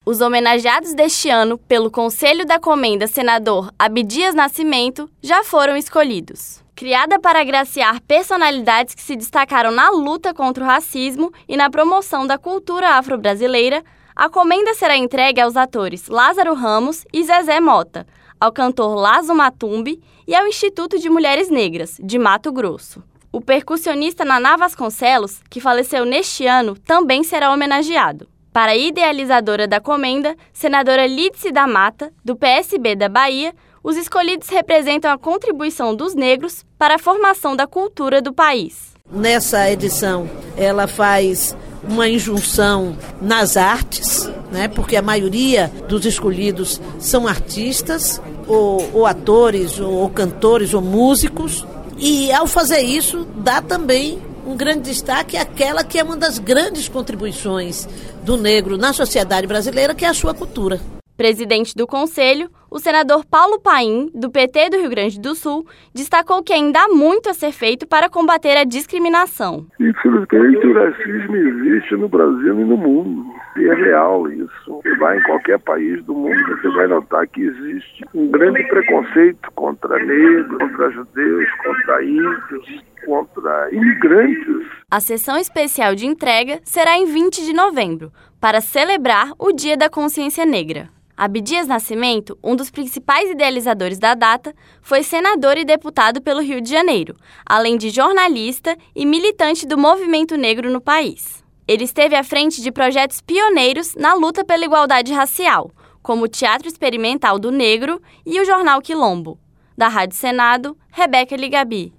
Os homenageados deste ano pelo Conselho da Comenda senador Abdias Nascimento já foram escolhidos. Criada para agraciar personalidades que se destacaram na luta contra o racismo e na promoção da cultura afro-brasileira, a comenda será entregue aos atores Lázaro Ramos e Zezé Mota, ao cantor Lazo Matumbi e ao Instituto de Mulheres Negras, de Mato Grosso. O percussionista Naná Vasconcelos, que faleceu neste ano, também será homenageado. Para a idealizadora da comenda, senadora Lídice da Mata, do PSB da Bahia, os escolhidos representam a contribuição dos negros para a formação da cultura do país. Nessa edição, ela faz uma injunção nas artes, né? Porque a maioria dos escolhidos são artistas, ou atores, ou cantores, ou músicos. E ao fazer isso, dá também um grande destaque àquela que é uma das grandes contribuições do negro na sociedade brasileira, que é a sua cultura. Presidente do Conselho, o senador Paulo Paim, do PT do Rio Grande do Sul, destacou que ainda há muito a ser feito para combater a discriminação. Infelizmente, o racismo existe no Brasil e no mundo. E é real isso. Você vai em qualquer país do mundo, você vai notar que existe um grande preconceito contra negros, contra judeus, contra índios, contra imigrantes. A sessão especial de entrega será em 20 de novembro, para celebrar o Dia da Consciência Negra. Abdias Nascimento, um dos principais idealizadores da data, foi senador e deputado pelo Rio de Janeiro, além de jornalista e militante do movimento negro no país. Ele esteve à frente de projetos pioneiros na luta pela igualdade racial, como o Teatro Experimental do Negro e o Jornal Quilombo. Da Rádio Senado, Rebeca Ligabi.